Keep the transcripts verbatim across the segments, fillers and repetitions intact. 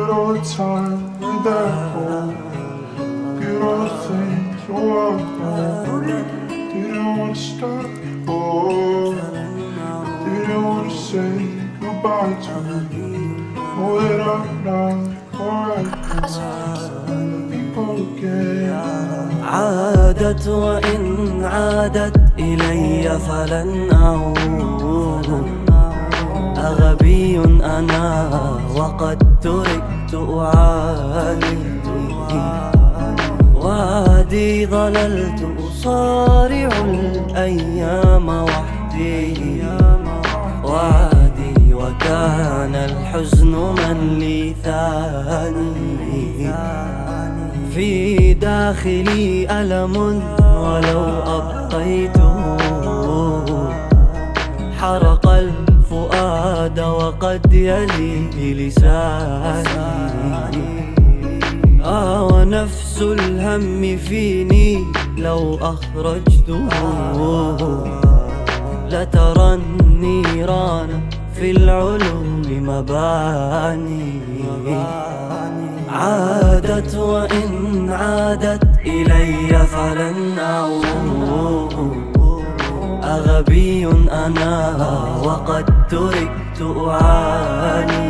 at all the time with that hole. Get all the things you walked on. Didn't wanna stop, oh. Didn't wanna say goodbye to me. Know that I'm not alright. People again. عادت وإن عادت إلي فلن أعود. أغبي أنا وقد تركت أعاني. وعدي ظللت أصارع الأيام وحدي. وعدي وكان الحزن من لي ثاني. في داخلي ألم ولو أبقيته. حرق الفؤاد وقد يلي لساني. آه ونفس الهم فيني لو أخرجته. لترى النيران في العلوم مباني. عادت وإن عادت إلي فلن أعود. أغبي أنا وقد تركت أعاني.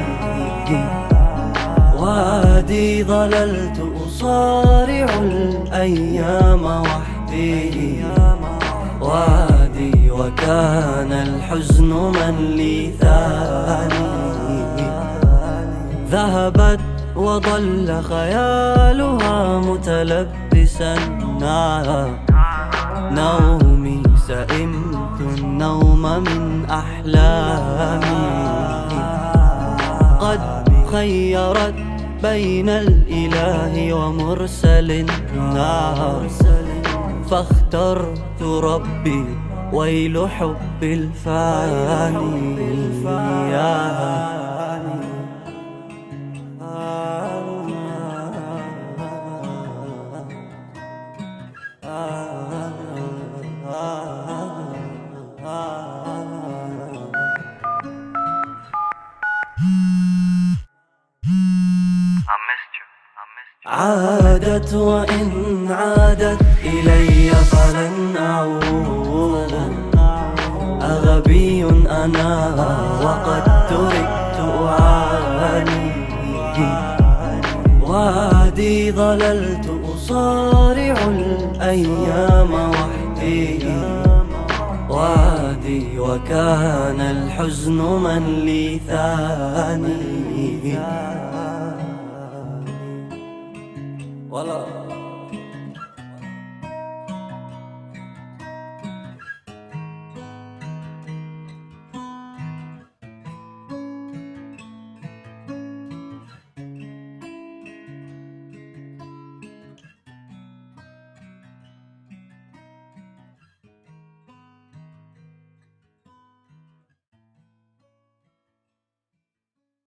وعدي ظللت أصارع الأيام وحدي. وعدي وكان الحزن من لي ثاني. ذهبت وظل خيالها متلبسا نومي. سئمت النوم من أحلامي. قد خيرت بين الإله ومرسل النار. فاخترت ربي ويل حب الفاني. عادت وإن عادت إلي فلن أعود. أغبي أنا وقد تركت أعاني. وعدي ظللت أصارع الأيام وحدي. وعدي وكان الحزن من لي ثاني. والله